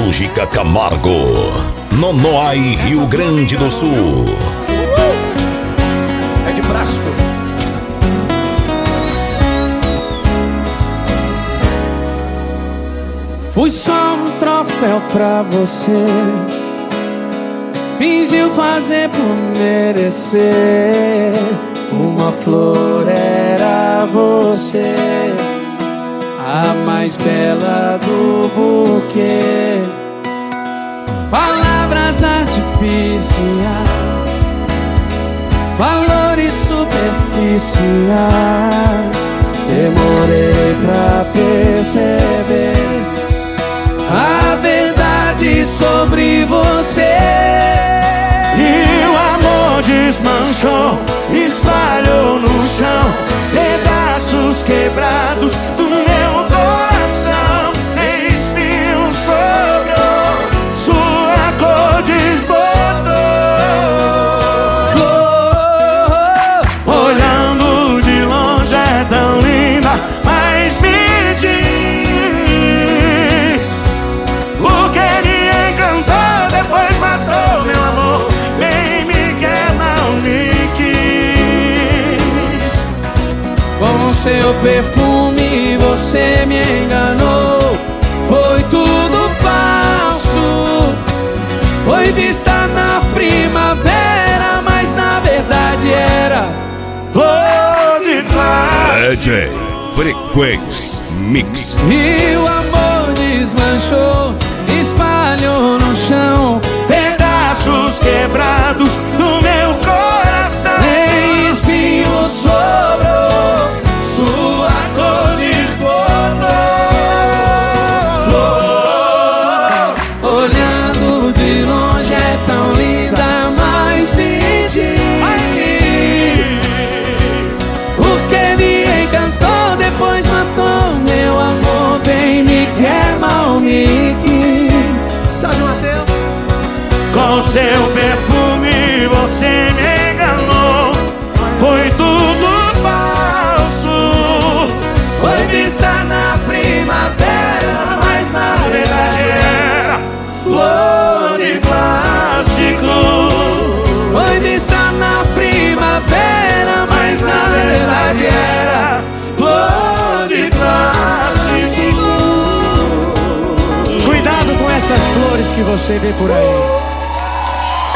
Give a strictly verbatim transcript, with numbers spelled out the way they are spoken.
Nostálgica Camargo, Nonoai, Rio Grande do Sul. É de plástico. Fui só um troféu pra você, fingiu fazer por merecer. Uma flor era você, a mais bela do buquê. Palavras artificiais, valores superficiais. Demorei pra perceber a verdade sobre você. E o amor desmanchou, espalhou no chão pedaços quebrados do meu coração. Espinho sobrou, sua cor desbotou. Flor, olhando de longe é tão linda, mas me diz o que me encantou, depois matou meu amor. Nem me quer, não me quis. Com seu perfume você me enganou. Foi tudo falso. Foi vista na primavera, mas na verdade era Flor de plástico. D J Frequência Mix. E o amor desmanchou, espalhou no chão Pedaços quebrados do meu coração. nem espinho sobrou, Sua cor desbotou. flor. Olhando de longe é tão linda, mas me diz por que me encantou, depois matou meu amor. Bem me quer, mal me quis. Jorge Mateus. Com seu perfume você me enganou. Foi tudo falso. Foi vista na primavera, mas na verdade Era flor de plástico. foi vista na primavera, mas na verdade era flor de plástico. Cuidado com essas flores que você vê por aí.